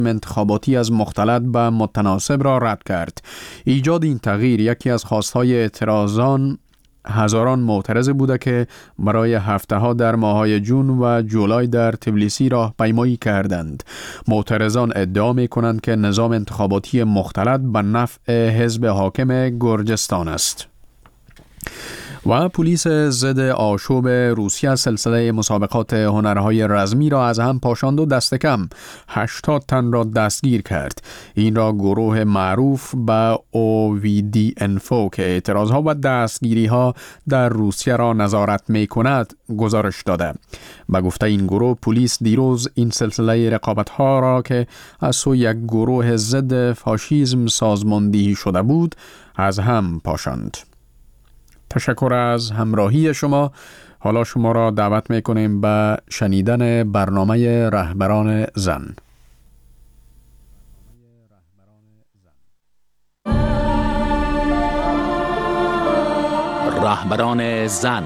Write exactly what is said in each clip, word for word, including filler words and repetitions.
انتخاباتی از مختلط به متناسب را رد کرد. ایجاد این تغییر یکی از خواستهای اعتراضان هزاران معترض بوده که برای هفته ها در ماه‌های جون و جولای در تبلیسی راهپیمایی کردند. معترضان ادعا می کنند که نظام انتخاباتی مختلط به نفع حزب حاکم گرجستان است. و پلیس ضد آشوب روسیه سلسله مسابقات هنرهای رزمی را از هم پاشاند و دست کم هشتاد تن را دستگیر کرد. این را گروه معروف به او وی دی انفو که اعتراضها و دستگیری‌ها در روسیه را نظارت می‌کند گزارش داده. به گفته این گروه، پلیس دیروز این سلسله رقابت‌ها را که از سوی یک گروه ضد فاشیسم سازماندهی شده بود از هم پاشاند. تشکر از همراهی شما. حالا شما را دعوت می‌کنیم به شنیدن برنامه رهبران زن. رهبران زن.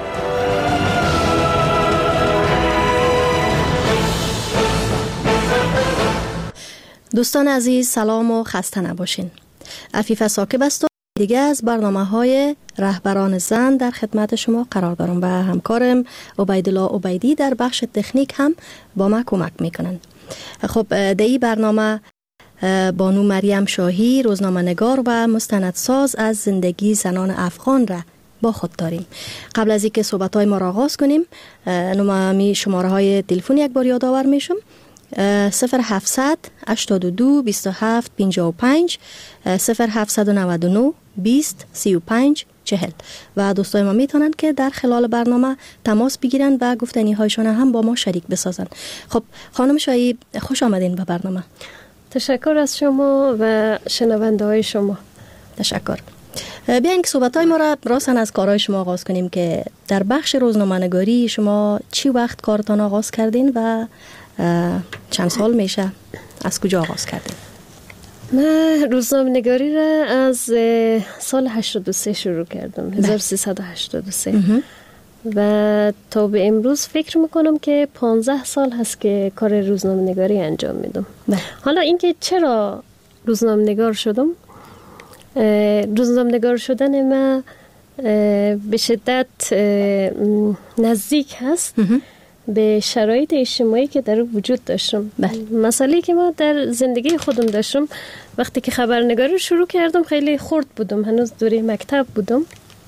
دوستان عزیز، سلام و خسته نباشین. عفیفه ساکب است. دیگه از برنامه‌های رهبران زن در خدمت شما قرار دارم و همکارم عبیدالله عبیدی در بخش تکنیک هم با ما کمک میکنن. خب در این برنامه بانو مریم شاهی، روزنامه‌نگار و مستندساز از زندگی زنان افغان را با خود داریم. قبل از اینکه صحبت‌های ما را آغاز کنیم، نمامی شماره‌های تلفن یک بار یادآور میشم: صفر هفتصد هشتاد و دو بیست و هفت پنجاه و پنج، صفر هفتصد و نود و نه بیست سی و پنج چهل. و دوستای ما میتونن که در خلال برنامه تماس بگیرن و گفتنی هایشان هم با ما شریک بسازن. خب خانم شاهی، خوش آمدین به برنامه. تشکر از شما و شنونده های شما. تشکر. بیاین که صحبت های ما را راسن از کارهای شما آغاز کنیم که در بخش روزنامه‌نگاری شما چی وقت کارتان آغاز کردین و چند سال میشه از کجا آغاز کردین؟ من روزنامه‌نگاری را از سال هشتاد و سه شروع کردم، هزار و سیصد و هشتاد و سه، و تا به امروز فکر میکنم که پانزده سال هست که کار روزنامه‌نگاری انجام میدم. حالا اینکه چرا روزنامه‌نگار شدم، روزنامه‌نگار شدن من به شدت نزدیک هست به شرایط اجتماعی که در وجود داشتم. مسئله که ما در زندگی خودم داشتم وقتی که خبرنگاری شروع کردم خیلی خرد بودم، هنوز دوره مکتب بودم.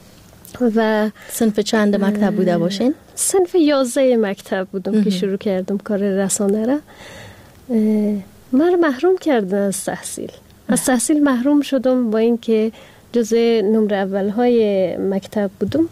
و صنف چند مکتب بوده باشین؟ صنف یازده مکتب بودم که شروع کردم کار رسانه را. من محروم کردن از تحصیل. از تحصیل محروم شدم با اینکه جزء نمره اولهای مکتب بودم.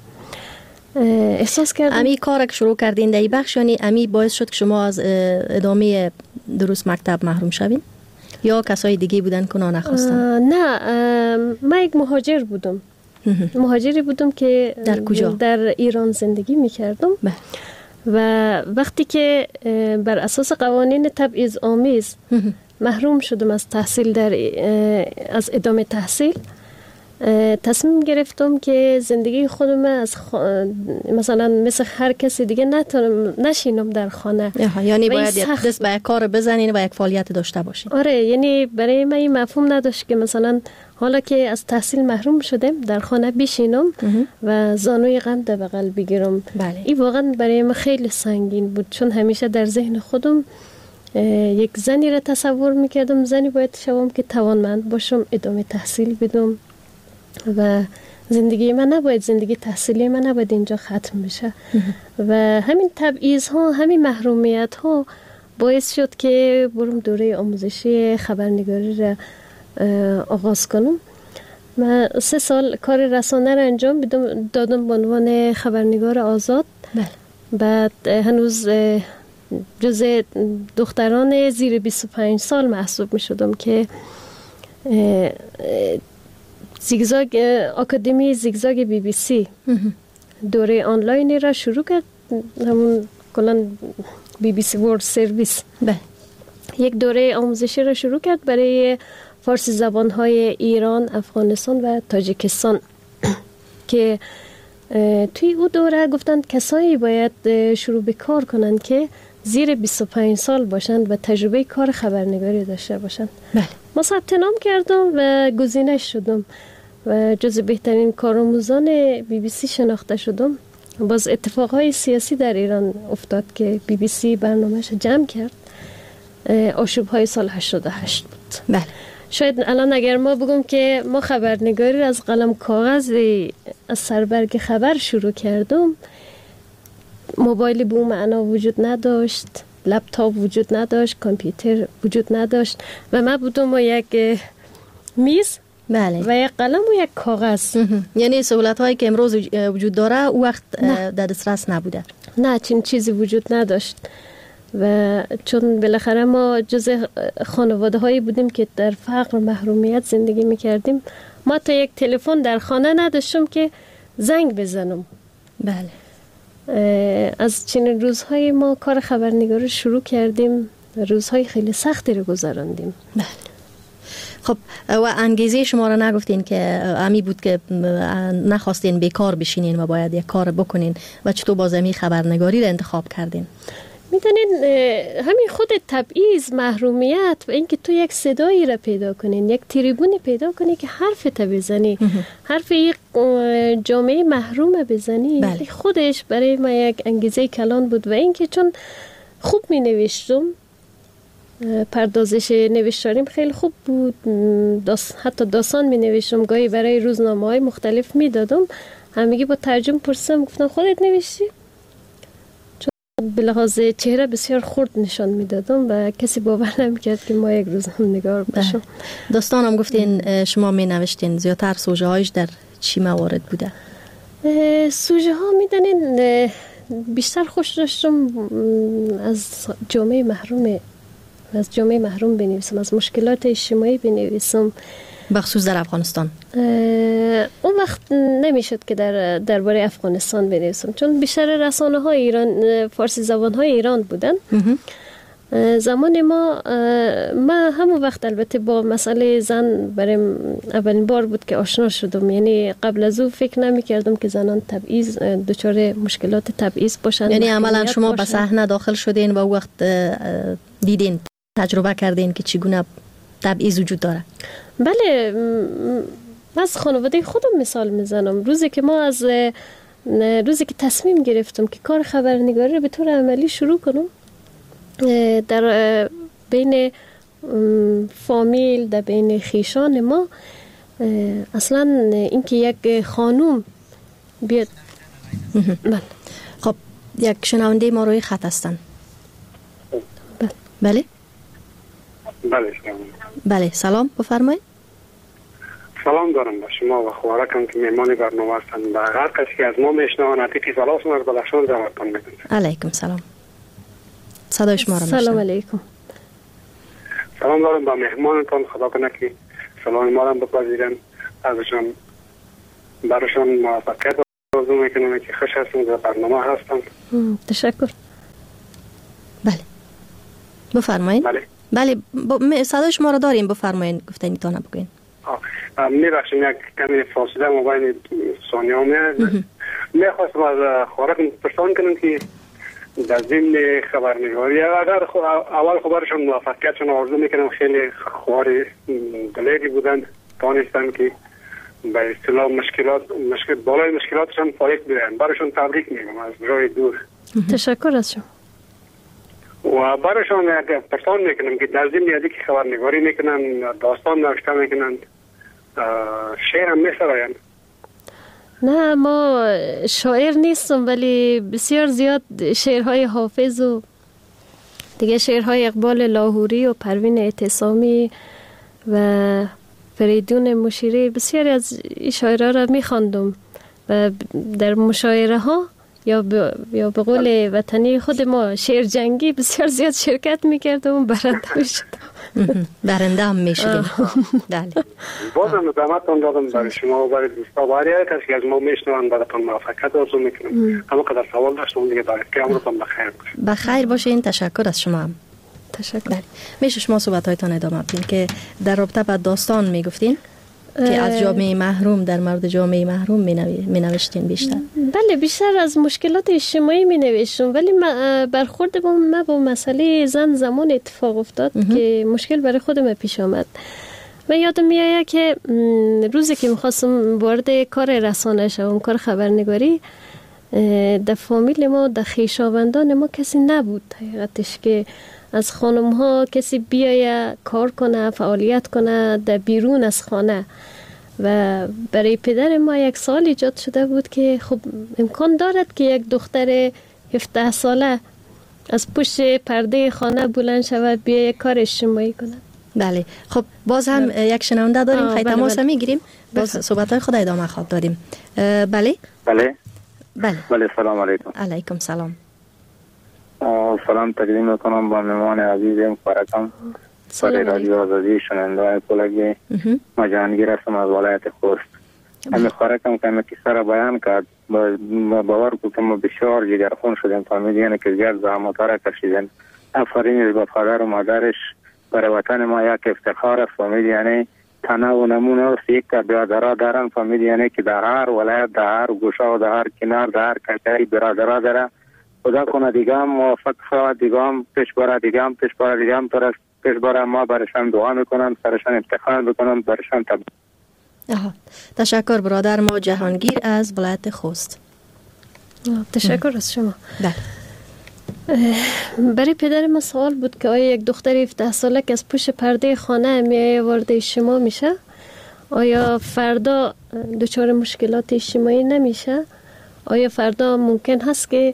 احساس کردم امی کار که شروع کردین در این بخش، یعنی امی باعث شد که شما از ادامه دروس مکتب محروم شوین یا کسای دیگه بودن که نخواستن؟ نه، من یک مهاجر بودم. مهاجری بودم که در کجا؟ در ایران زندگی میکردم. و وقتی که بر اساس قوانین تبعیض آمیز محروم شدم از تحصیل، در از ادامه تحصیل، تصمیم گرفتم که زندگی خودم از خ... مثلا مثل هر کسی دیگه نتونم نشینم در خانه. یعنی باید سخت... دست به کار بزنین و یک فعالیت داشته باشین. آره، یعنی برای من این مفهوم نداشت که مثلا حالا که از تحصیل محروم شدم در خانه بشینم و زانوی غم در بغل بگیرم. بله. این واقعا برای من خیلی سنگین بود، چون همیشه در ذهن خودم یک زنی را تصور میکردم، زنی باید شوم که توانمند باشم، ادامه تحصیل بدم و زندگی من نباید، زندگی تحصیلی من نباید اینجا ختم بشه. و همین تبعیض ها، همین محرومیت ها باعث شد که برم دوره آموزشی خبرنگاری را آغاز کنم. من سه سال کار رسانه را انجام دادم به عنوان خبرنگار آزاد. بله. بعد هنوز جزء دختران زیر بیست و پنج سال محسوب می شدم که زیگزاگ آکادمی زیگزاگ بی بی سی دوره آنلاینی را شروع کرد، همون کلان بی بی سی ورلد سرویس. بله. یک دوره آموزشی را شروع کرد برای فارسی زبان‌های ایران، افغانستان و تاجیکستان که توی او دوره گفتند کسایی باید شروع به کار کنند که زیر بیست و پنج سال باشند و تجربه کار خبرنگاری داشته باشند. بله. ما ثبت نام کردم و گزینه شدم و جز بهترین کارآموزان بی بی سی شناخته شدم. باز اتفاقهای سیاسی در ایران افتاد که بی بی سی برنامهش جمع کرد. آشوب‌های سال هشتاد و هشت بود. بله. شاید الان اگر ما بگم که ما خبرنگاری از قلم کاغذ از سربرگ خبر شروع کردم، موبایل به اون معنا وجود نداشت، لپتاپ وجود نداشت، کامپیوتر وجود نداشت و ما بودم با یک میز بله. و یک قلم و یک کاغذ. یعنی سهولت هایی که امروز وجود داره او وقت در دسترس نبوده. نه، چنین چیزی وجود نداشت و چون بالاخره ما جز خانواده هایی بودیم که در فقر و محرومیت زندگی میکردیم، ما تا یک تلفن در خانه نداشتم که زنگ بزنم. بله. از چنین روزهای ما کار خبرنگاری شروع کردیم، روزهای خیلی سختی رو گذراندیم. بله. خب و انگیزه شما را نگفتین که امی بود که نخواستین بیکار بشینین و باید یک کار بکنین و چطور باز امی خبرنگاری را انتخاب کردین؟ میدونین همین خود تبعیض، محرومیت و اینکه تو یک صدایی را پیدا کنین، یک تریبونی پیدا کنی که حرف تا بزنی، حرف یک جامعه محروم بزنی، بله. خودش برای ما یک انگیزه کلان بود و اینکه چون خوب می نوشتم، پردازش نوشتاریم خیلی خوب بود، داست، حتی داستان می نوشتم، گاهی برای روزنامه های مختلف می دادم، همگی با ترجمه پرسیدم، گفتن خودت نوشتی؟ به لحاظ چهره بسیار خرد نشان میدادم و کسی باور نمیکرد که ما یک روزنامه‌نگار باشم. داستانم گفتین شما می نوشتین، زیادتر سوژه هایش در چی موارد بوده؟ سوژه ها میدونین بیشتر خوش داشتم از جامعه محروم از جامعه محروم بنویسم، از مشکلات اجتماعی بنویسم، بخصوص در افغانستان. اون وقت نمیشد که در درباره افغانستان بنویسم، چون بیشتر رسانه های ایران فارسی زبان های ایران بودن. زمان ما ما همون وقت البته با مسئله زن برای اولین بار بود که آشنا شدم، یعنی قبل از او فکر نمی کردم که زنان تبعیض دچار مشکلات تبعیض باشن. یعنی عملا شما به صحنه داخل شدین و او وقت دیدین، تجربه کردین که چگونه تبعیض وجود داره؟ بله، من از خانواده خودم مثال میزنم. روزی که ما از روزی که تصمیم گرفتم که کار خبرنگاری رو به طور عملی شروع کنم، در بین فامیل، در بین خیشان ما، اصلا اینکه یک خانوم بیاد. بله. خب یک شنونده ما روی خط هستن. بله بله بله سلام، بفرمایید. سلام دارم به شما و خوارکم که میمان برنامه هستند و هر کسی که از ما میشنوان عتیقی سلام از بلخشان جوابتان میکنم. علیکم سلام. صدای شما را سلام علیکم. سلام دارم به مهمانتان، خدا کنه که سلام ما را بپذیرن، ازشان برشان موفقیت آرزو میکنم که خوش هستند و برنامه هستند. تشکر. بله بفرمایید. بله بله ب... صدای شما را داریم، بفرمایید، گفتنی تا نبگوین. میبخشیم یک کمی فاصله مبین ثانیه ها میاد. میخواستم از خوارکم پرسان کنم که در ضمن خبرنگاری اگر اول خبرشون موفقیتشون آرزو میکنم، خیلی خوار دلیری بودند، دانستن که به اصطلاح مشکلات مشکل بالای مشکلاتشون فایق بیرن، برایشون تبریک میگم از جای دور. تشکر از شما. و برایشون پرسان میکنم که در ضمن یادی که خبرنگاری میکنن، داستان نوشته میکنن، شعر هم میسراین؟ نه، ما شاعر نیستم، ولی بسیار زیاد شعرهای حافظ و دیگه شعرهای اقبال لاهوری و پروین اعتصامی و فریدون مشیری، بسیاری از این شاعرها را میخواندم و در مشاعره ها یا به یا به قول وطنی خود ما شعر جنگی بسیار زیاد شرکت میکردم و برنده میشدم. برنده هم میشدیم. بله. بازم زحمتتون دادم برای شما و برای دوستا و هر کسی که از ما میشنوند براتون موفقیت آرزو میکنم. اما قدر سوال داشتم دیگه دارید که عمرتون بخیر باشه. بخیر باشین. تشکر از شما هم. تشکر. بله. میشه شما صحبت هایتان ادامه بدین که در رابطه با داستان میگفتین؟ که از جامعه محروم در مورد جامعه محروم می نوشتین بیشتر؟ بله، بیشتر از مشکلات اجتماعی می نوشتم، ولی برخورد با ما با مسئله زن زمان اتفاق افتاد که مشکل برای خودم پیش آمد. من یادم میآید که روزی که میخواستم وارد کار رسانه شوم، کار خبرنگاری، در فامیل ما، در خویشاوندان ما کسی نبود حقیقتش که از خانم ها کسی بیایه کار کنه، فعالیت کنه در بیرون از خانه. و برای پدر ما یک سال ایجاد شده بود که خب امکان دارد که یک دختر هفده ساله از پشت پرده خانه بلند شود بیایه یک کار اجتماعی کنه. بله، خب باز هم بله. یک شنونده داریم، خیلی تماس بله. میگیریم، باز صحبت‌های خود ادامه خواهد داریم. بله بله بله بله سلام علیکم. علیکم سلام. سلام تقدیم میکنم با مهمان عزیزم فرکم برای رادیو آزادی شنونده کلگی. ما جهانگیر هستم از ولایت خوست. همین فرکم که همه کیسه را بیان کرد، باور که ما بسیار جگرخون شدیم، فهمیدیم که زیاد زحمت‌ها را کشیدن. آفرین به پدر و مادرش، برای وطن ما یک افتخار است. فهمید یعنی تنه و نمونه است، یک برادرها دارن. فهمید یعنی که در هر ولایت، در هر گوشه و در هر کنار، در هر کشوری برادرها داره. خدا کنه دیگه هم موفق شود، دیگه هم پیش بره، دیگه هم پیش بره، دیگه هم پیش بره. ما برشان دعا میکنم، سرشان افتخار میکنم، برشان تب. تشکر برادر ما جهانگیر از ولایت خوست. تشکر از شما. بله. برای پدر ما سوال بود که آیا یک دختر هفده ساله که از پشت پرده خانه میایه وارد اجتماع میشه، آیا فردا دچار مشکلات اجتماعی نمیشه؟ آیا فردا ممکن هست که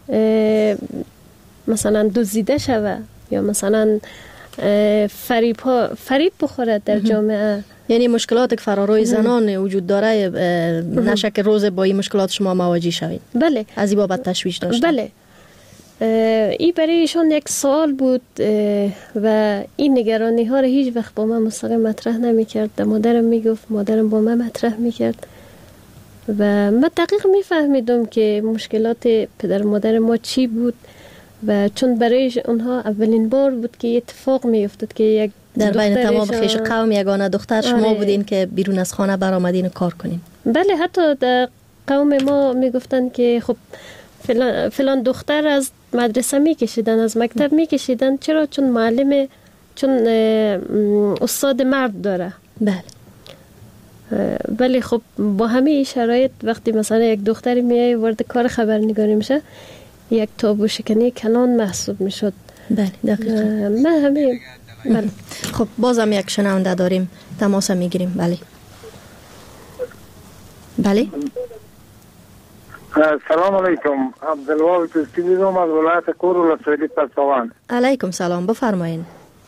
مثلا دزدیده شوه یا مثلا فریب ها فریب بخوره در جامعه؟ یعنی مشکلات که فراروی زنان وجود داره، نشه که روز با این مشکلات شما مواجه شوید. بله، از این بابت تشویش داشتن. بله، این برای ایشان یک سوال بود و این نگرانی ها رو هیچ وقت با من مستقیم مطرح نمی کرد. مادرم می گفت، مادرم با من مطرح می کرد و من دقیق می فهمیدم که مشکلات پدر مادر ما چی بود و چون برای اونها اولین بار بود که اتفاق می افتاد که یک در بین تمام خیش قوم یگانه دختر شما آره. بودین که بیرون از خانه برآمدین و کار کنین. بله، حتی در قوم ما می گفتن که خب فلان, فلان دختر از مدرسه می کشیدن، از مکتب می کشیدن. چرا؟ چون معلم، چون استاد مرد داره. بله. ولی خب با همه شرایط وقتی مثلا یک دختری میای وارد کار خبرنگاری میشه، یک تابو شکنی کلان محسوب میشد. بله دقیقاً. من همه بله. خب بازم یک شنونده داریم، تماس میگیریم. بله بله سلام علیکم. عبدالوهاب تستی بیدم از ولایت کور ولسوالی پسوان. علیکم سلام، بفرمایین.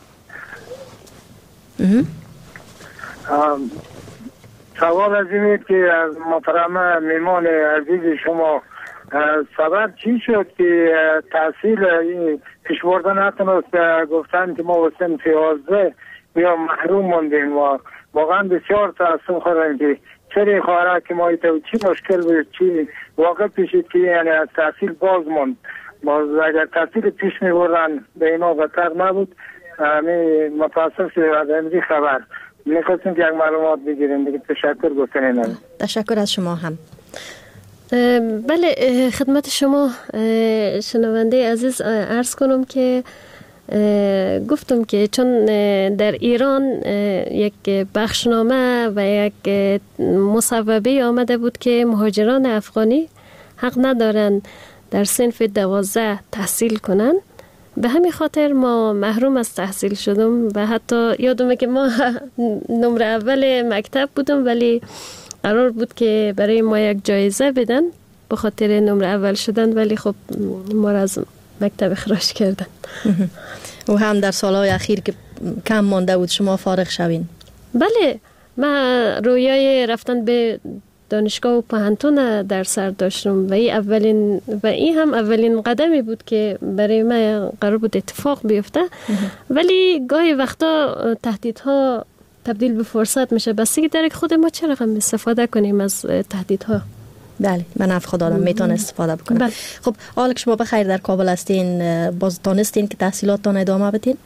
سوال از اینه که از محترم میمان عزیز شما، سبب چی شد که تحصیل پیش بردن نتونست؟ گفتن که ما و صنف یازده یا محروم موندیم و واقعا بسیار تأسف خوردن که چرا خواهره که ما ایتو چی مشکل بود، چی واقع پیشید که یعنی از تحصیل باز موند. باز اگر تحصیل پیش می بردن به اینا بطر نبود. می متاسف شده از امری خبر میخواستیم که یک معلومات بگیریم دیگه. تشکر گفتنین. تشکر از شما هم. بله، خدمت شما شنونده عزیز عرض کنم که گفتم که چون در ایران یک بخشنامه و یک مصوبه آمده بود که مهاجران افغانی حق ندارن در صنف دوازده تحصیل کنن، به همین خاطر ما محروم از تحصیل شدم و حتی یادمه که ما نمره اول مکتب بودم ولی قرار بود که برای ما یک جایزه بدن به خاطر نمره اول شدن، ولی خب ما را از مکتب اخراج کردن. و هم در سالهای اخیر که کم مانده بود شما فارغ شوین. بله، من رویای رفتن به دانشگاه و پوهنتون در سر داشتم و این اولین و این هم اولین قدمی بود که برای من قرار بود اتفاق بیفته. ولی گاهی وقتا تهدیدها تبدیل به فرصت میشه، بستگی داره که خود ما چه رقم استفاده کنیم از تهدیدها. بله، من نفع خود آدم میتونه استفاده بکنم. بله. خب حالا که شما بخیر در کابل هستین، باز دانستین که تحصیلاتتان ادامه بدین؟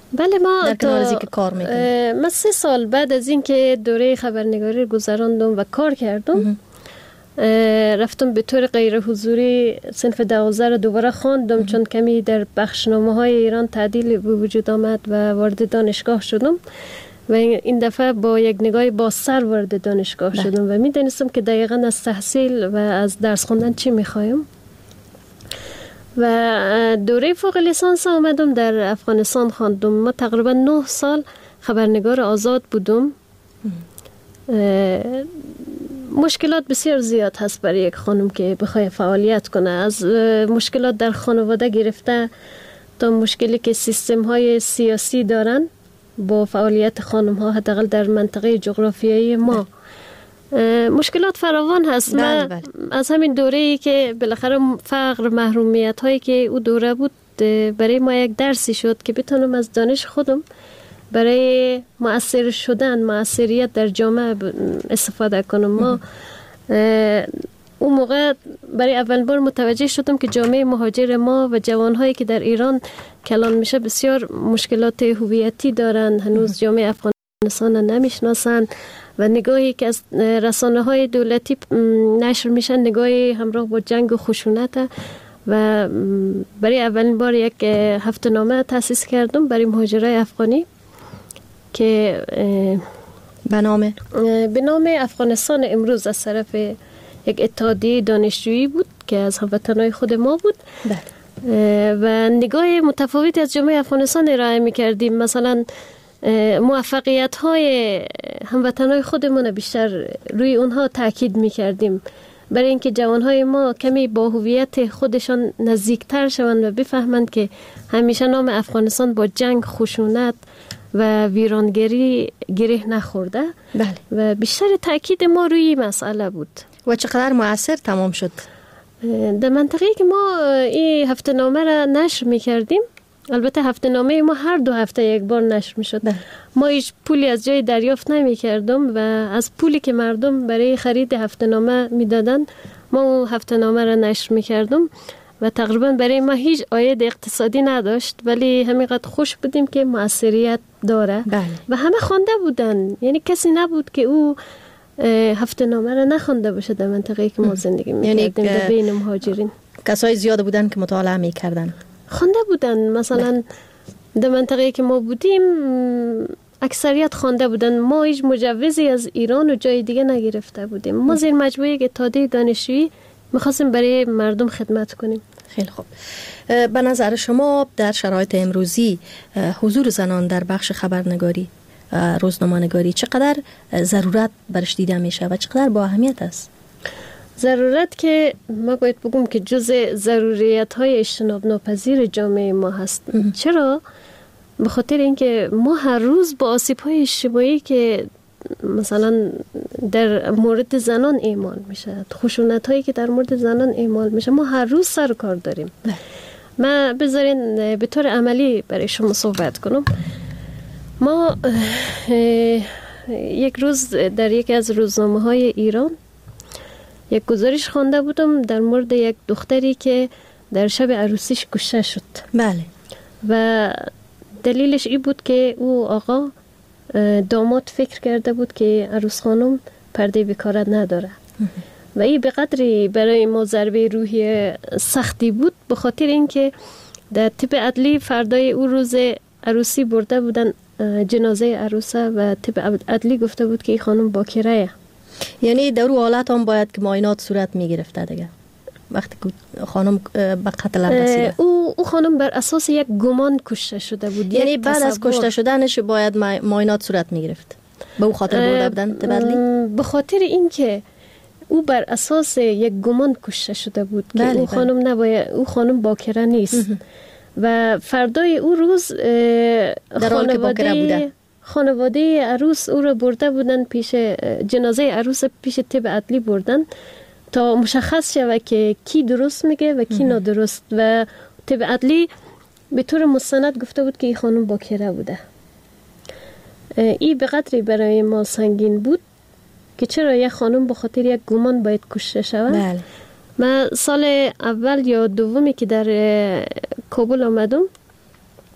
بله ما در کنار از اینکه کار میکنیم. ما سه سال بعد از اینکه دوره خبرنگاری گذراندم و کار کردم رفتم به طور غیر حضوری صنف دوازده رو دوباره خواندم، چون کمی در بخشنامه های ایران تعدیل به وجود آمد و وارد دانشگاه شدم و این دفعه با یک نگاه با سر وارد دانشگاه ده. شدم و می دانستم که دقیقا از تحصیل و از درس خوندن چی می خوایم. و دوره فوق لیسانس آمدم در افغانستان خواندم. ما تقریبا نه سال خبرنگار آزاد بودم. مشکلات بسیار زیاد هست برای یک خانم که بخواد فعالیت کنه، از مشکلات در خانواده گرفته تا مشکلی که سیستم های سیاسی دارن با فعالیت خانم ها، حداقل در منطقه جغرافیایی ما مشکلات فراوان هست. بله من بله. از همین دوره‌ای که بالاخره فقر، محرومیت هایی که او دوره بود برای ما یک درسی شد که بتونم از دانش خودم برای مؤثر شدن، مؤثریت در جامعه استفاده کنم. ما اون موقع برای اول بار متوجه شدم که جامعه مهاجر ما و جوانهایی که در ایران کلان میشه بسیار مشکلات هویتی دارن، هنوز جامعه افغانستان نمیشناسن و نگاهی که از رسانه های دولتی نشر میشن نگاهی همراه با جنگ و خشونت. و برای اولین بار یک هفته نامه تأسیس کردم برای مهاجرای افغانی که به نام به نام افغانستان امروز از طرف یک اتحادیه دانشجویی بود که از هموطنای خود ما بود. بله. و نگاه متفاوتی از جامعه افغانستان ارائه می‌کردیم. مثلا موفقیت های هموطنای خودمون بیشتر روی اونها تاکید می‌کردیم برای اینکه جوانهای ما کمی با هویت خودشان نزدیکتر شوند و بفهمند که همیشه نام افغانستان با جنگ، خشونت و ویرانگری گره نخورده. بله. و بیشتر تاکید ما روی مسئله بود. و چقدر مؤثر تمام شد؟ در منطقه‌ای که ما این هفته نامه را نشر می‌کردیم، البته هفته نامه ما هر دو هفته یک بار نشر می‌شد. ما هیچ پولی از جای دریافت نمی‌کردیم و از پولی که مردم برای خرید هفته نامه می‌دادن ما اون هفته نامه را نشر می‌کردیم و تقریبا برای ما هیچ عاید اقتصادی نداشت، ولی همینقدر خوش بودیم که مؤثریت داره. بله. و همه خوانده بودن، یعنی کسی نبود که او هفته نامه را نخوانده باشه در منطقه‌ای که ما زندگی می‌کردیم. یعنی در بین مهاجرین کسای زیاد بودن که مطالعه می‌کردن، خوانده بودن. مثلا در منطقه‌ای که ما بودیم اکثریت خوانده بودن. ما هیچ مجوزی از ایران و جای دیگه نگرفته بودیم. ما زیر مجموعه اتحادیه دانشجویی می‌خواستیم برای مردم خدمت کنیم. خیلی خوب. به نظر شما در شرایط امروزی حضور زنان در بخش خبرنگاری، روزنامه‌نگاری چقدر ضرورت برش دیده میشه و چقدر با اهمیت است؟ ضرورت که ما باید بگم که جزء ضروریات‌های اجتناب ناپذیر جامعه ما هست. چرا؟ به خاطر اینکه ما هر روز با آسیب‌های اجتماعی که مثلا در مورد زنان اعمال میشه، خشونت‌هایی که در مورد زنان اعمال میشه، ما هر روز سر کار داریم. ما بذارین به طور عملی برای شما صحبت کنم. ما یک روز در یکی از روزنامه‌های ایران یک گزارش خوانده بودم در مورد یک دختری که در شب عروسیش کشته شد. بله. و دلیلش این بود که او آقا داماد فکر کرده بود که عروس خانم پرده بکارت نداره و این به قدری برای ما ضربه روحی سختی بود، به خاطر اینکه در طب عدلی فردای او روز عروسی برده بودن جنازه عروسه و طب عدلی گفته بود که این خانم باکره. یعنی در اون حالت هم باید که معاینات صورت می گرفته دیگه وقتی که خانم به قتل رسیده؟ او او خانم بر اساس یک گمان کشته شده بود. یعنی بعد از کشته شدنش باید معاینات صورت می گرفت؟ به او خاطر برده بودن طب عدلی؟ به خاطر اینکه او بر اساس یک گمان کشته شده بود که بله، او خانم نباید، او خانم باکره نیست. و فردای او روز در حال که باکره بوده، خانواده عروس او را برده بودن پیش جنازه عروس، پیش طب عدلی بردن تا مشخص شود که کی درست میگه و کی نادرست. و طب عدلی به طور مستند گفته بود که این خانم باکره بوده. این به قدری برای ما سنگین بود که چرا یک خانم به خاطر یک گمان باید کشته شود. بله. من سال اول یا دومی که در کابل آمدم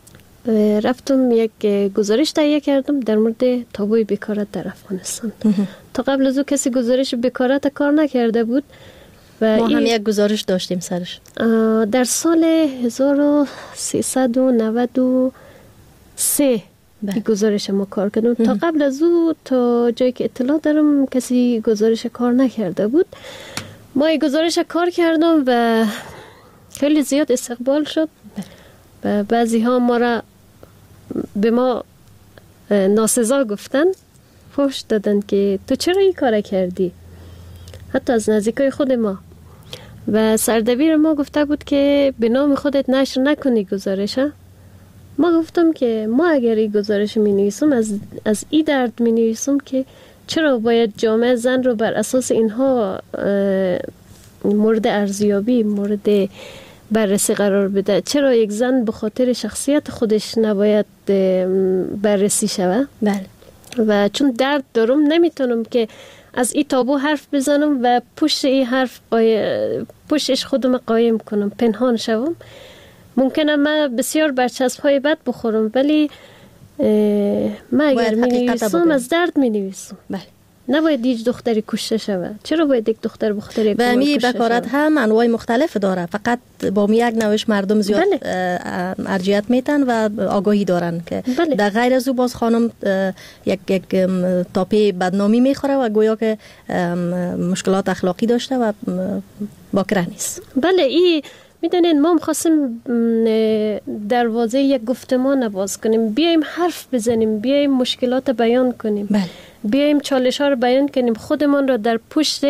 رفتم یک گزارش تهیه کردم در مورد تابوی بیکارت در افغانستان. تا قبل از او کسی گزارش بیکارت کار نکرده بود و ما هم یک گزارش داشتیم سرش. در سال هزار و سیصد و نود و سه این گزارش ما کار کردم. تا قبل از او تا جایی که اطلاع دارم کسی گزارش کار نکرده بود. ما این گزارش کار کردم و خیلی زیاد استقبال شد و بعضی ها ما را به ما ناسزا گفتن، فحش دادن که تو چرا این کار کردی، حتی از نزدیکای خود ما. و سردبیر ما گفته بود که به نام خودت نشر نکنی گزارش. ما گفتم که ما اگر این گزارش می نویسم از, از این درد می نویسم که چرا باید جامعه زن رو بر اساس اینها مورد ارزیابی، مورد بررسی قرار بده. چرا یک زن به خاطر شخصیت خودش نباید بررسی شود؟ بله. و چون درد دارم نمیتونم که از این تابو حرف بزنم و پشت این حرف پشتش خودم قایم کنم، پنهان شوم. ممکنه من بسیار برچسب های بد بخورم، ولی من اگر می نویسم از درد می نویسم. بله. نباید هیچ دختری کشته شود. چرا باید یک دختر بخاطر یک کشته شود؟ و می بکارت هم انواع مختلف داره، فقط با می یک نوش مردم زیاد بله. ارجیت میتن و آگاهی دارن که بله. در غیر از او باز خانم یک یک تاپی بدنامی میخوره و گویا که مشکلات اخلاقی داشته و باکره نیست. بله. این میدونین ما می‌خواستیم دروازه یک گفتمان باز کنیم، بیایم حرف بزنیم، بیایم مشکلات بیان کنیم. بله. بیایم چالش ها رو بیان کنیم، خودمان رو در پشت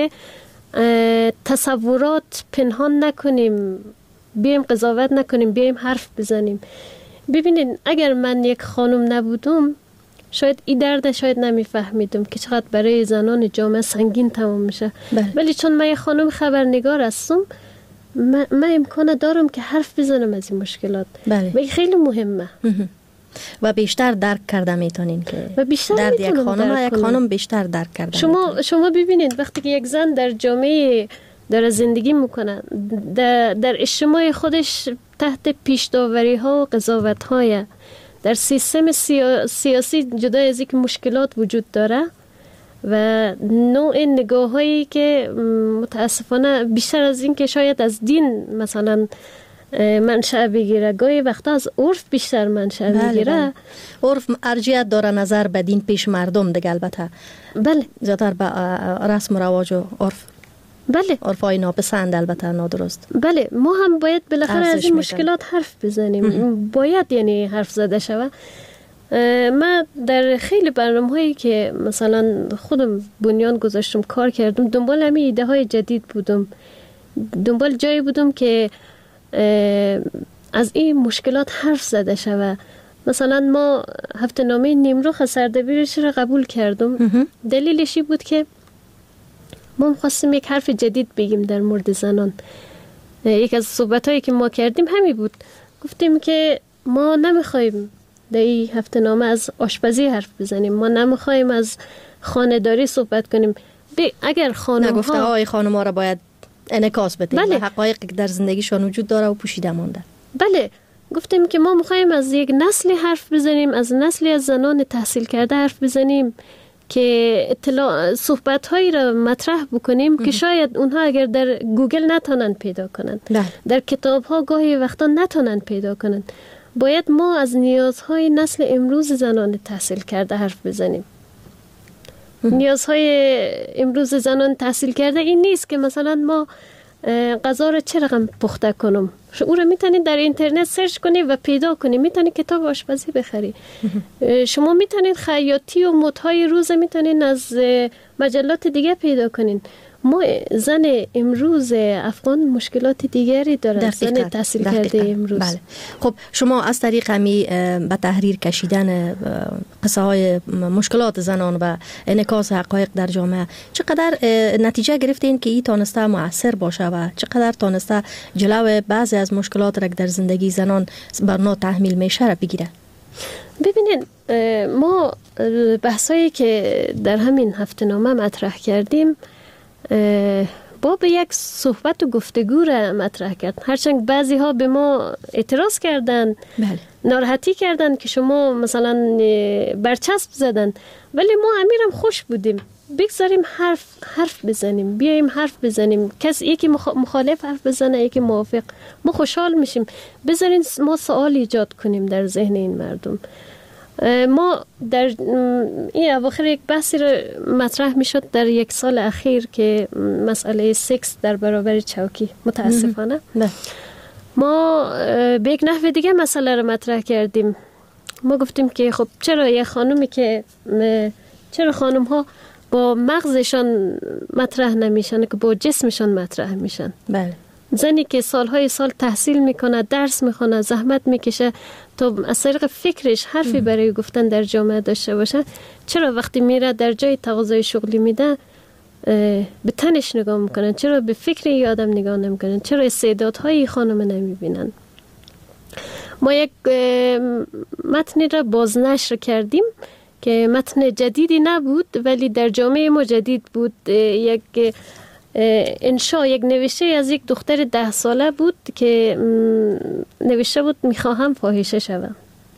تصورات پنهان نکنیم، بیایم قضاوت نکنیم، بیایم حرف بزنیم. ببینین اگر من یک خانم نبودم شاید این درد شاید نمیفهمیدم که چقدر برای زنان جامعه سنگین تمام میشه. بله. ولی چون من یک خانم خبرنگار هستم من, من امکان دارم که حرف بزنم از این مشکلات. بله. و این خیلی مهمه و بیشتر درک کرده میتونین که و بیشتر درد یک خانم درک یک خانم بیشتر درک کرده شما میتونین. شما ببینید وقتی که یک زن در جامعه داره زندگی میکنه، در, در اجتماع خودش تحت پیش‌داوری ها و قضاوت های در سیستم سیا... سیاسی جدا از اینکه مشکلات وجود داره و نوع نگاه هایی که متاسفانه بیشتر از این که شاید از دین مثلا منشأ بگیره، گاهی وقتا از عرف بیشتر منشأ بگیره. بله. عرف ارجیت داره نظر به دین پیش مردم دیگه، البته بله زیادتر به رسم و رواج و عرف. بله. عرفای ناپسند البته نادرست. بله. ما هم باید بالاخره از این مشکلات حرف بزنیم. باید یعنی حرف زده شوه. من در خیلی برنامه هایی که مثلا خودم بنیان گذاشتم کار کردم، دنبال همین ایده های جدید بودم، دنبال جایی بودم که از این مشکلات حرف زده شوه. مثلا ما هفته نامه نیمروخ سردبیرش را قبول کردم. دلیلش بود که ما می‌خواستیم یک حرف جدید بگیم در مورد زنان. یک از صحبت‌هایی که ما کردیم همین بود، گفتیم که ما نمی‌خوایم در این هفته نامه از آشپزی حرف بزنیم، ما نمی‌خوایم از خانه‌داری صحبت کنیم. اگر خانم‌ها نگفته های خانم‌ها را باید انعکاس بدیم. بله. و حقایقی که در زندگیشان وجود داره و پوشیده مانده. بله. گفتیم که ما می‌خوایم از یک نسلی حرف بزنیم، از نسلی از زنان تحصیل کرده حرف بزنیم که اطلاع صحبت‌هایی را مطرح بکنیم که شاید اونها اگر در گوگل نتونن پیدا کنن، ده. در کتاب‌ها گاهی وقتا نتونن پیدا کنن. باید ما از نیازهای نسل امروز زنان تحصیل کرده حرف بزنیم. نیازهای امروز زنان تحصیل کرده این نیست که مثلا ما غذا را چه رقم پخته کنم. او را میتونید در اینترنت سرچ کنید و پیدا کنید. میتونید کتاب آشپزی بخرید. شما میتونید خیاطی و مدهای روز میتونید از مجلات دیگه پیدا کنید. ما زن امروز افغان مشکلات دیگری داره، زن تحصیل کرده امروز. بله. خب شما از طریق همی به تحریر کشیدن قصه های مشکلات زنان و انعکاس حقایق در جامعه چقدر نتیجه گرفتین که این تانسته مؤثر باشه و چقدر تانسته جلو بعضی از مشکلات را که در زندگی زنان برنا تحمیل میشه را بگیره؟ ببینید ما بحثایی که در همین هفته نامه مطرح کردیم با به یک صحبت و گفتگو را مطرح کرد. هرچند بعضی ها به ما اعتراض کردن، بله. ناراحتی کردن که شما مثلا برچسب زدن، ولی ما امیرم خوش بودیم. بگذاریم حرف حرف بزنیم، بیایم حرف بزنیم، کس یکی مخالف حرف بزنه یکی موافق، ما خوشحال میشیم. بذارین ما سوال ایجاد کنیم در ذهن این مردم. ما در این اواخر یک بحثی رو مطرح میشد در یک سال اخیر که مسئله سکس در برابر چوکی، متاسفانه ما به یک نحو دیگه مسئله رو مطرح کردیم. ما گفتیم که خب چرا یه خانومی که چرا خانم ها با مغزشان مطرح نمیشن که با جسمشان مطرح میشن؟ بله. زنی که سالهای سال تحصیل میکنه، درس میخونه، زحمت میکشه تا از طریق فکرش حرفی برای گفتن در جامعه داشته باشه، چرا وقتی میره در جای تقاضای شغلی میده به تنش نگاه میکنن؟ چرا به فکر ای آدم نگاه نمیکنن؟ چرا استعدادهای خانم نمیبینن؟ ما یک متنی را بازنشر کردیم که متن جدیدی نبود ولی در جامعه ما جدید بود. یک انشا، یک نوشته از یک دختر ده ساله بود که نوشته بود میخواهم فاحشه شوم.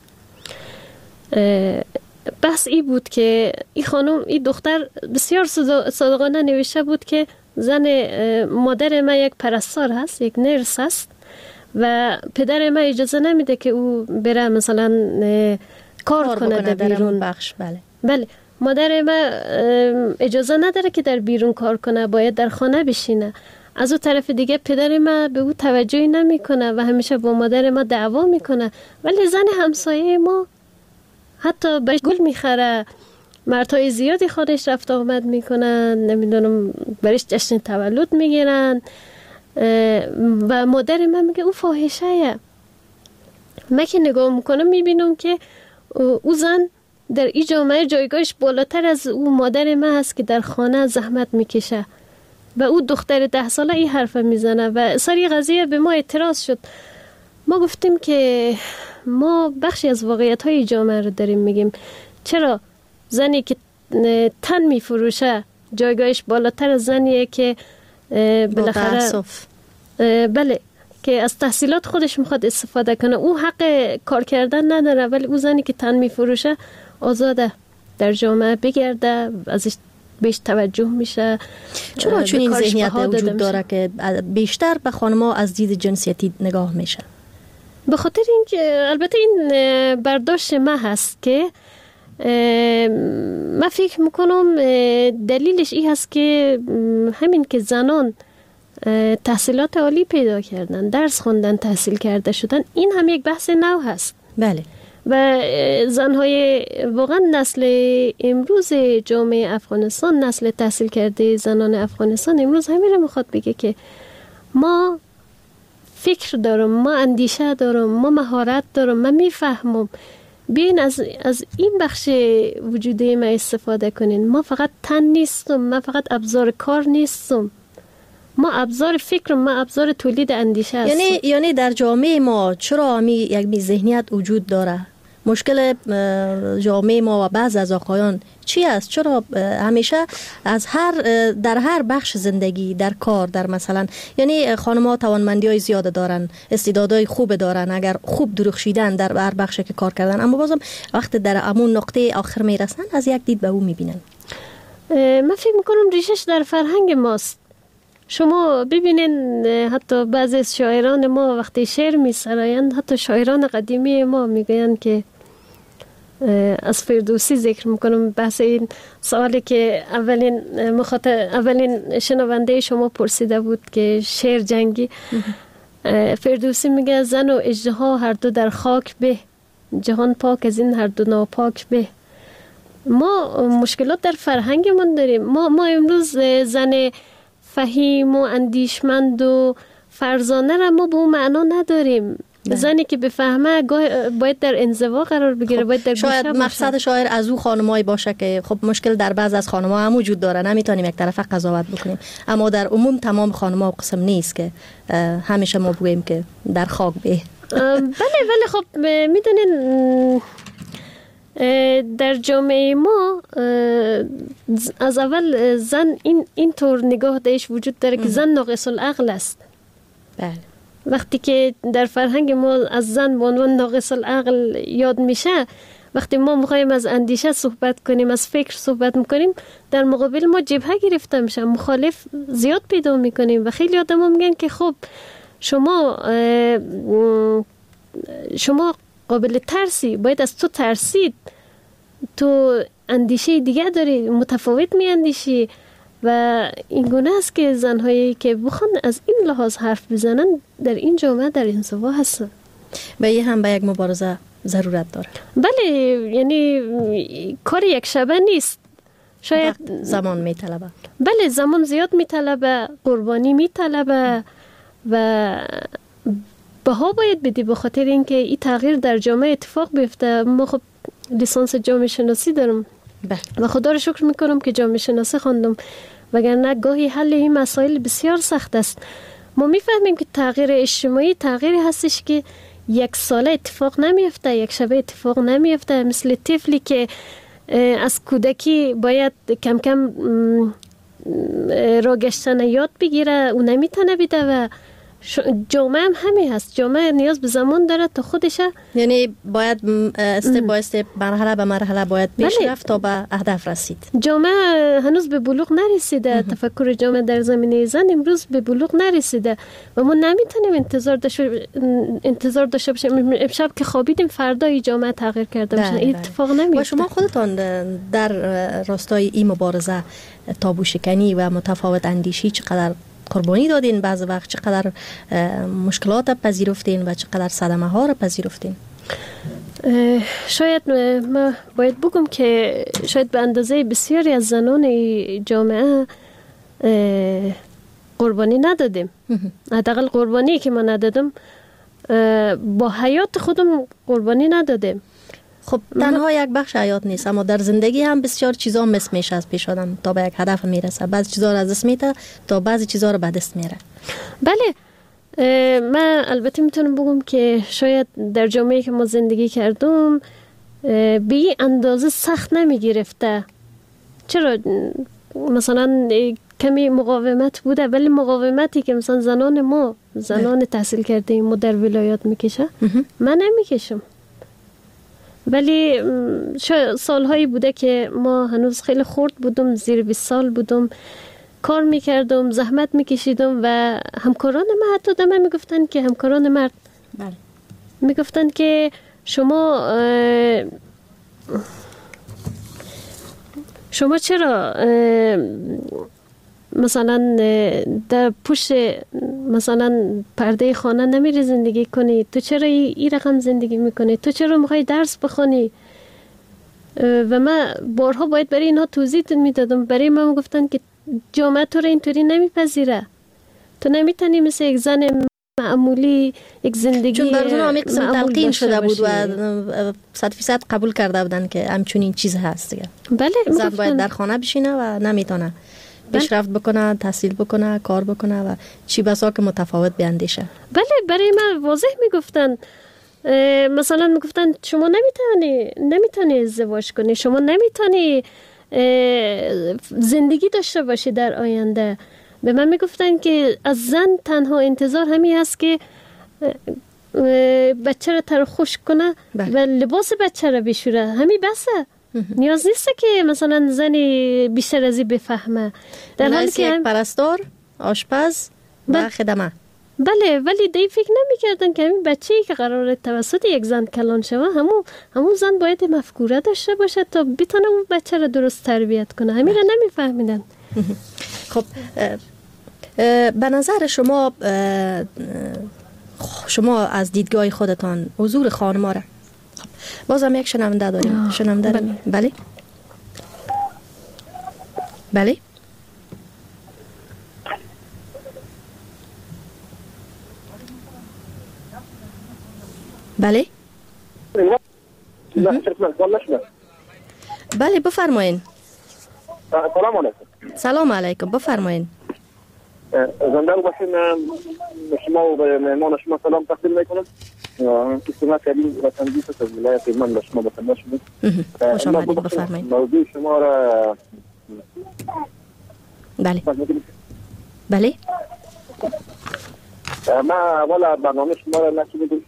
بحث ای بود که این خانم، این دختر بسیار صادقانه نوشته بود که زن مادر ما یک پرستار هست، یک نرس هست و پدر ما اجازه نمیده که او بره مثلا کار, کار کنه در بیرون بخش. بله بله مادر ما اجازه نداره که در بیرون کار کنه، باید در خانه بشینه. از اون طرف دیگه پدر ما به او توجهی نمیکنه و همیشه با مادر ما دعوا میکنه، ولی زن همسایه ما حتی بهش گل میخره، مردهای زیادی خودش رفت آمد میکنن، نمیدونم برش جشن تولد میگیرن و مادر من میگه او فاحشه‌یه. من که نگاه میکنم میبینم که او زن در این جامعه جایگاهش بالاتر از او مادر من هست که در خانه زحمت میکشه و او دختر ده ساله این حرف میزنه و سری قضیه به ما اعتراض شد. ما گفتیم که ما بخشی از واقعیت های جامعه رو داریم میگیم. چرا زنی که تن میفروشه جایگاهش بالاتر از زنیه که بالاخره بله که از تحصیلات خودش میخواد استفاده کنه؟ او حق کار کردن نداره، ولی او زنی که تن میفروشه آزاده در جامعه بگرده، ازش بیش توجه میشه. چرا چون این ذهنیت وجود داره که بیشتر به خانم‌ها از دید جنسیتی نگاه میشه؟ به خاطر اینکه البته این برداشت ما هست که من فکر میکنم دلیلش این هست که همین که زنان تحصیلات عالی پیدا کردن، درس خوندن، تحصیل کرده شدن، این هم یک بحث نو هست. بله. و زنهای واقعا نسل امروز جامعه افغانستان، نسل تحصیل کرده زنان افغانستان امروز همین رو میخواد بگه که ما فکر دارم، ما اندیشه دارم، ما مهارت دارم، من میفهمم، بیاین از از این بخش وجودی ما استفاده کنین. ما فقط تن نیستم، ما فقط ابزار کار نیستم، ما ابزار فکر، ما ابزار تولید اندیشه هستیم. یعنی یعنی در جامعه ما چرا همی یک می ذهنیت وجود داره؟ مشکل جامعه ما و بعض از آقایان چی است؟ چرا همیشه از هر در هر بخش زندگی، در کار، در مثلا یعنی خانم‌ها توانمندی های زیاده دارن، استعدادهای خوب دارن، اگر خوب درخشیدن در هر بخشی که کار کردن، اما بازم وقت در همون نقطه آخر میرسن از یک دید به او میبینن. من فکر میکنم ریشش در فرهنگ ماست. شما ببینین حتی بعضی از شاعران ما وقتی شعر میسرایند، حتی شاعران قدیمی ما میگویند که از فردوسی ذکر میکنم، بحث این سوالی که اولین مخاطب اولین شنونده شما پرسیده بود که شعر جنگی، فردوسی میگه زن و اژدها هر دو در خاک به، جهان پاک از این هر دو ناپاک به. ما مشکلات در فرهنگمون داریم. ما ما امروز زن فهیم و اندیشمند و فرزانه را ما به اون معنا نداریم. ده. زنی که بفهمه باید در انزوا قرار بگیره، خب باید در شاید مقصد شاعر از او خانمایی باشه که خب مشکل در بعض از خانم‌ها هم وجود داره، نمیتونیم یک طرفه قضاوت بکنیم، اما در عموم تمام خانم‌ها قسم نیست که همیشه ما بگوییم که در خاک به. بله ولی خب میدونین در جامعه ما از اول زن این این طور نگاه داشت وجود داره که زن ناقص العقل است. بله. وقتی که در فرهنگ ما از زن به عنوان ناقص العقل یاد میشه، وقتی ما میخوایم از اندیشه صحبت کنیم، از فکر صحبت میکنیم، در مقابل ما جبهه گرفته میشه، مخالف زیاد پیدا میکنیم و خیلی آدم ها میگن که خب شما شما قابل ترسی، باید از تو ترسید، تو اندیشه دیگه داری، متفاوت می اندیشی. و این گونه است که زنهایی که بخوان از این لحاظ حرف بزنن در این جامعه در انزوا هستن. به یه هم به یک مبارزه ضرورت داره. بله، یعنی کار یک شبه نیست، شاید زمان می طلبه. بله، زمان زیاد می طلبه، قربانی می طلبه و بها باید بدی، به خاطر اینکه این تغییر در جامعه اتفاق بیفته. ما خب لیسانس جامعه شناسی دارم بله. و خدا رو شکر میکنم که جامعه شناسی خواندم، وگرنه گاهی حل این مسائل بسیار سخت است. ما میفهمیم که تغییر اجتماعی تغییری هستش که یک ساله اتفاق نمیفته، یک شبه اتفاق نمیفته. مثل طفلی که از کودکی باید کم کم را گشتن یاد بگیره، او نمیتونه بیده و جامعه هم همین هست. جامعه نیاز به زمان داره تا خودشه، یعنی باید استپ با استپ، مرحله به مرحله باید پیش رفت تا به هدف رسید. جامعه هنوز به بلوغ نرسیده. تفکر جامعه در زمینه زن امروز به بلوغ نرسیده و ما نمیتونیم انتظار داشته انتظار داشته باشیم امشب که خوابیدیم فردا این جامعه تغییر کرده باشه. این اتفاق نمیفته. و شما خودتان در راستای این مبارزه تابو شکنی و متفاوت اندیشی چقدر قربانی دادین، بعض وقت چقدر مشکلات پذیرفتین و چقدر صدمه ها را پذیرفتین؟ شاید ما باید بگم که شاید به اندازه بسیاری از زنان جامعه قربانی ندادیم. حداقل قربانی که ما ندادم با حیات خودم قربانی ندادیم. خب تنها یک بخش حیات نیست، اما در زندگی هم بسیار چیزا مس میشه از پیش آدم تا به یک هدف میرسه. بعضی چیزا رو از دست میده تا بعضی چیزا رو به دست میاره. بله، من البته میتونم بگم که شاید در جامعه که ما زندگی کردم به این اندازه سخت نمیگرفته. چرا؟ مثلا کمی مقاومت بوده، ولی مقاومتی که مثلا زنان ما زنان تحصیل کرده ما در ولایات میکشه من نمیکشم. ولی سالهایی بوده که ما هنوز خیلی خرد بودم، زیر بیست سال بودم، کار میکردم، زحمت میکشیدم و همکاران من حتی دمه میگفتن که همکاران مرد بله. میگفتن که شما شما چرا مثلا در پشت مثلا پرده خانه نمیری زندگی کنی؟ تو چرا این رقم زندگی میکنی؟ تو چرا میخوای درس بخونی؟ و من بارها باید برای اینها توضیح میدادم. برای من میگفتن که جامعه تو رو اینطوری نمیپذیره، تو نمیتونی مثل یک زن معمولی یک زندگی چون براتون هم یک قسم تلقین شده بود و صد فیصد قبول کرده بودن که همچنین چیز هست دیگه. بله، زن باید در خانه بشینه و نمیتونه پیشرفت بکنه، تحصیل بکنه، کار بکنه و چی بسا که متفاوت بیاندیشه. بله، برای من واضح میگفتن. مثلا میگفتن شما نمیتونی نمیتونی ازدواج کنی، شما نمیتونی زندگی داشته باشی در آینده. به من میگفتن که از زن تنها انتظار همین است که بچه را تر خوش کنه بله. و لباس بچه را بشوره، همین بسه. نیاز نیست که مثلا زنی بیشتر از این بفهمه. در حالی که یک پرستار، آشپز و خدمه. بله، ولی دی فکر نمی کردن که همین بچه‌ای که قراره توسط یک زن کلان شوه، همون همون زن باید مفکوره داشته باشه تا بتونه اون بچه را درست تربیت کنه. همین را نمی فهمیدن. خب به نظر شما شما از دیدگاه خودتان حضور خانم‌ها را، بازم یک شنونده داریم. شنونده بله. بله بله بله بله بفرمایین. سلام علیکم. سلام علیکم، بفرمایین. زنده باشین. شما و به مهمان شما سلام تقدیم میکنم. استماع کردیم و تنظیف از ولایت من به شما بسنده شدیم. خوش آمدید، بفرمایید. موضوع شما را بله بله ما اول برنامه شما را نشیدیم.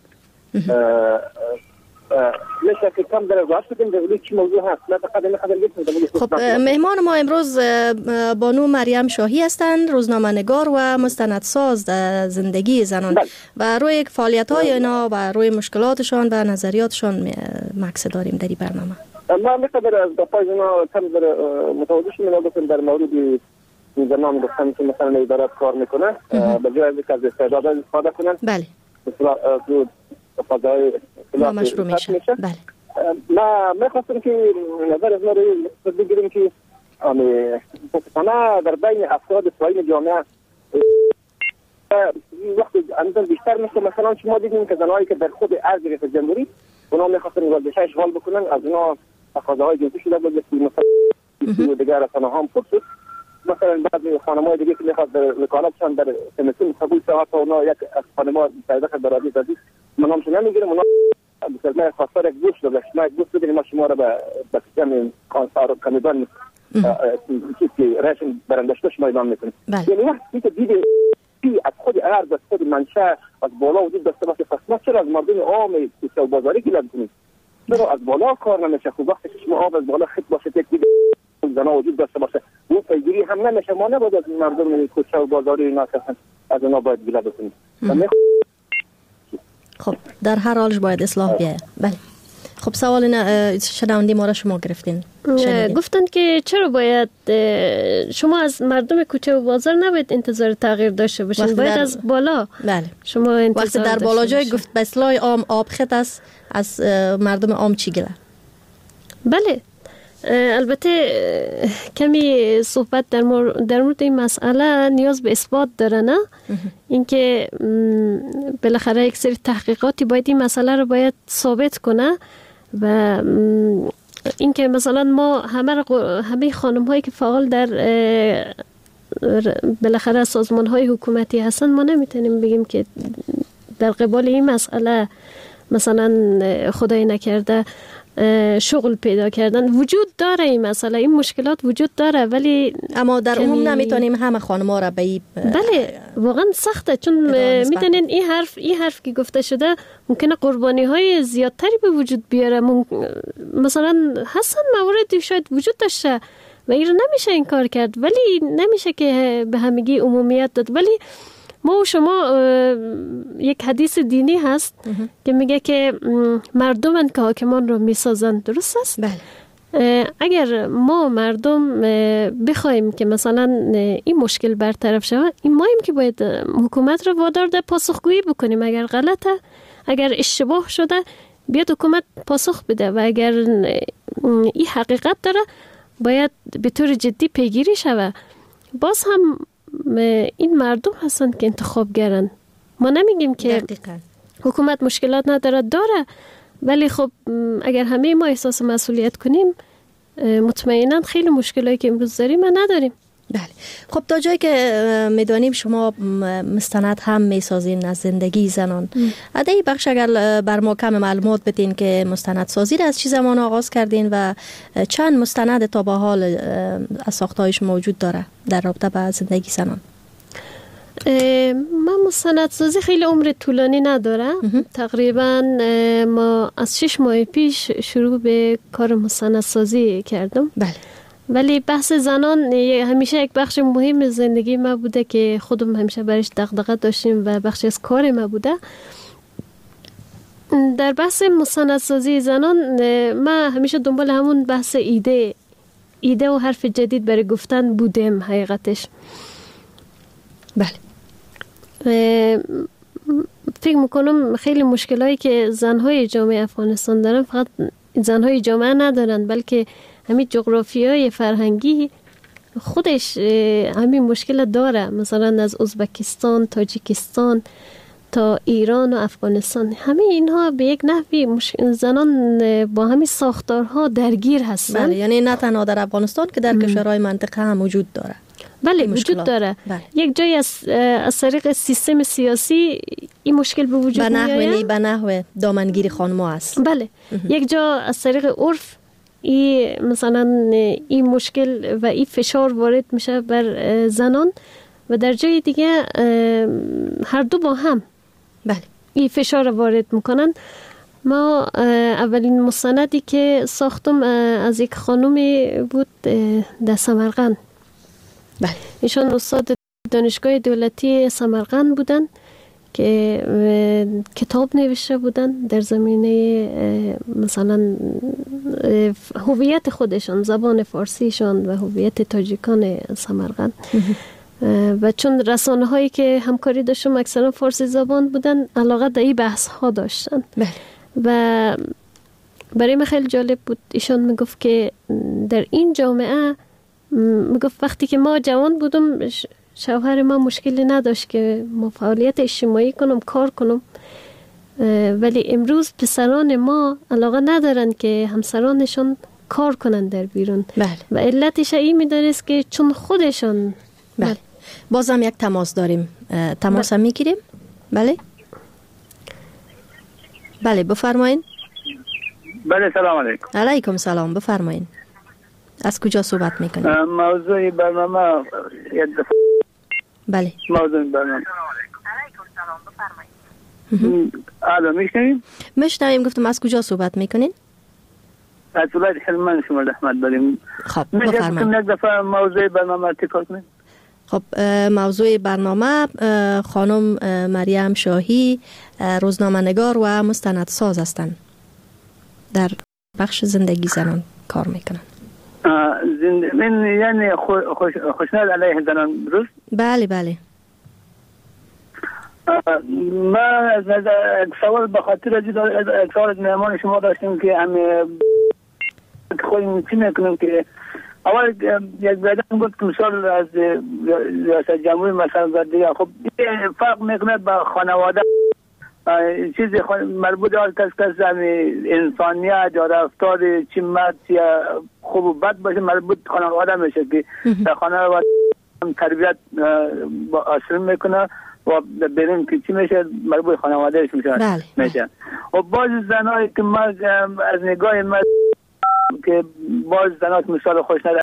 میشه که کم در راست بدیم در چی موضوع هست. نه فقط نه خبر گفتم. خب مهمان ما امروز بانو مریم شاهی هستند، روزنامه‌نگار و مستندساز در زندگی زنان بل. و روی فعالیت‌های اینا و روی مشکلاتشان و نظریاتشان مکس داریم در این برنامه. ما میخوام از دفعه اینا کم در متوجه شدیم گفتم در مورد زنان گفتن که مثلا ادارات کار میکنه به جای اینکه از استعداد استفاده کنن. بله. مثلا فضای مشروع میشه. بله. ما میخواستم که نظر از ما رو بگیریم که متاسفانه در بین افراد پایین جامعه وقتی اندازه بیشتر میشه. مثلا شما دیدین که زنایی که در خود ارز ریاست جمهوری اونا میخواستن گردش اشغال بکنن، از اونا تقاضاهای جنسی شده بود که مثلا دیگر رسانه هم خود شد. مثلا بعضی خانم‌های دیگه که میخواد در وکالتشان در کمیسیون قبول شود تا اونا یک از خانم‌ها صادق برادری دادی من نامش نمیگیرم. اونا مثلا خواستار یک گوش داشت ما گوش بدیم ما شما را به به کمی کانسار کمیدان چیزی راشن برندشتش میدان میکنیم. یعنی وقتی که دیدی از خود ارز از خود منشأ از بالا وجود داشته باشه پس ما چرا از مردم عام کوچه و بازاری گیلم کنیم؟ چرا از بالا کار نمیشه؟ خب وقتی شما آب از بالا خط باشه یک دیگه زنا وجود داشته باشه اون پیگیری هم نمیشه. ما نباید از مردم کوچه و بازاری ناکسن از اونا باید گیله بکنیم. خب در هر حالش باید اصلاح بیاید. بله. خب سوال شنوندی ما را شما گرفتین. گفتن که چرا باید شما از مردم کوچه و بازار نباید انتظار تغییر داشته باشین، باید از بالا. بله. شما انتظار وقتی در بالا جای گفت به اصلاح عام آب خط است از مردم عام چی گله؟ بله. البته کمی صحبت در مورد در مورد این مسئله نیاز به اثبات داره، نه اینکه بالاخره یک سری تحقیقاتی باید این مسئله رو باید ثابت کنه و اینکه مثلا ما همه همه خانم هایی که فعال در بالاخره سازمان های حکومتی هستن ما نمیتونیم بگیم که در قبال این مسئله مثلا خدای نکرده شغل پیدا کردن. وجود داره این مسئله، این مشکلات وجود داره، ولی اما در عموم نمیتونیم همه خانم‌ها را به این بله واقعا سخته، چون میدونین این حرف این حرف که گفته شده ممکنه قربانی های زیادتری به وجود بیاره. مثلا هستن مواردی شاید وجود داشته و این رو نمیشه انکار کرد، ولی نمیشه که به همگی عمومیت داد. ولی ما و شما یک حدیث دینی هست که میگه که مردمن که حاکمان رو میسازن، درست است؟ بله. اگر ما مردم بخوایم که مثلا این مشکل برطرف شود، این مایم که باید حکومت رو وادار ده پاسخگویی بکنیم. اگر غلطه، اگر اشتباه شده بیاد حکومت پاسخ بده و اگر این حقیقت داره باید به طور جدی پیگیری شود. باز هم این مردم هستن که انتخابگرن. ما نمیگیم که دقیقاً حکومت مشکلات نداره، داره، ولی خب اگر همه ما احساس مسئولیت کنیم مطمئنا خیلی مشکلاتی که امروز داریم ما نداریم. بله. خب تا جایی که میدانیم شما مستند هم میسازین از زندگی زنان. عده ای بخش اگر بر ما کم معلومات بدین که مستند سازی را از چه زمان آغاز کردین و چند مستند تا به حال از ساختهایش موجود داره در رابطه با زندگی زنان؟ من مستند سازی خیلی عمر طولانی نداره. تقریبا ما از شش ماه پیش شروع به کار مستند سازی کردم. بله. ولی بحث زنان همیشه یک بخش مهم زندگی ما بوده که خودم همیشه برش دغدغه داشتیم و بخشی از کار ما بوده. در بحث مستندسازی زنان ما همیشه دنبال همون بحث ایده ایده و حرف جدید برای گفتن بودیم حقیقتش. بله. فکر میکنم خیلی مشکلایی که زنهای جامعه افغانستان دارن فقط زنهای جامعه ندارن، بلکه همین جغرافیای فرهنگی خودش همین مشکل داره. مثلا از ازبکستان، تاجیکستان تا ایران و افغانستان، همه اینها به یک نحوی مشکل زنان با همین ساختارها درگیر هستن. بله، یعنی نه تنها در افغانستان که در کشورهای منطقه هم وجود داره. بله وجود داره. بله. یک جای از از طریق سیستم سیاسی این مشکل به وجود میاد. به نحوی به نحو دامنگیری خانم‌ها است. بله. یک جا از طریق عرف ای مثلا این مشکل و این فشار وارد میشه بر زنان و در جای دیگه هر دو با هم بله این فشار وارد میکنن. ما اولین مستندی که ساختم از یک خانومی بود در سمرقند. بله ایشان استاد دانشگاه دولتی سمرقند بودن که کتاب نوشته بودن در زمینه مثلا هویت خودشان، زبان فارسیشان و هویت تاجیکان سمرقند. و چون رسانه هایی که همکاری داشتم اکثرا فارسی زبان بودن، علاقه در این بحث ها داشتن. بله. و برای من خیلی جالب بود. ایشان میگفت که در این جامعه، میگفت وقتی که ما جوان بودم شوهر ما مشکلی نداشت که ما فعالیت اجتماعی کنم، کار کنم، ولی امروز پسران ما علاقه ندارن که همسرانشون کار کنن در بیرون. بله. و علتش این میدانست که چون خودشون. بله. بازم یک تماس داریم. تماس هم میگیریم. بله بله بفرمایین. بله سلام علیکم. علیکم سلام، بفرمایین. از کجا صحبت میکنید؟ موضوع برنامه یک دفعه. بله موضوع برنامه. علیکم سلام بفرمایید. الو میشنوید؟ میشنویم. گفتم از کجا صحبت میکنین؟ از ولایت هلمند شمال احمد بریم. خب بفرمایید. یک دفعه موضوع برنامه تکرار کنید. خب موضوع برنامه خانم مریم شاهی روزنامه‌نگار و مستندساز هستند. در بخش زندگی زنان کار میکنن. زند... من یعنی خوش... خوشنال علیه زنان درست؟ بله بله. ما از سوال به خاطر از سوال مهمان شما داشتیم که همه خودم چی میکنم که اول یک بیادم گفت که مثال از ریاست جمهوری مثلا دیگه، خب فرق میکنه با خانواده، چیزی مربوط به کس کس انسانیت یا رفتار چی مرد یا خوب و بد باشه مربوط خانواده میشه که در خانواده تربیت اصل میکنه و بریم که چی میشه مربوط خانوادهش میشه. بله. میشه. و باز زنایی که ما از نگاه ما که باز زنات مثال خوش نداره